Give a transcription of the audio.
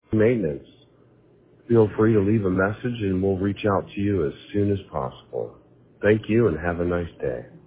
maintenance. Feel free to leave a message and we'll reach out to you as soon as possible. Thank you and have a nice day.